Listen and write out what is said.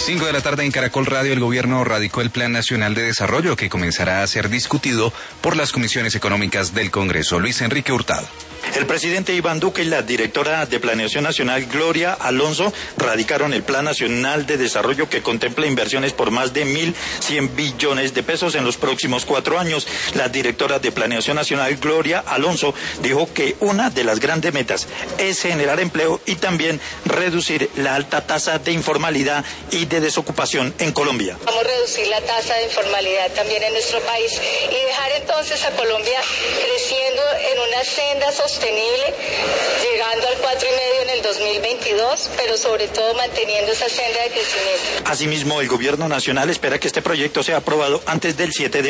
5 de la tarde en Caracol Radio, el gobierno radicó el Plan Nacional de Desarrollo que comenzará a ser discutido por las comisiones económicas del Congreso. Luis Enrique Hurtado. El presidente Iván Duque y la directora de Planeación Nacional, Gloria Alonso, radicaron el Plan Nacional de Desarrollo que contempla inversiones por más de 1.100 billones de pesos en los próximos 4 años. La directora de Planeación Nacional, Gloria Alonso, dijo que una de las grandes metas es generar empleo y también reducir la alta tasa de informalidad y de desocupación en Colombia. Vamos a reducir la tasa de informalidad también en nuestro país y dejar entonces a Colombia creciendo en una senda sostenible, llegando al 4,5 en el 2022, pero sobre todo manteniendo esa senda de crecimiento. Asimismo, el gobierno nacional espera que este proyecto sea aprobado antes del 7 de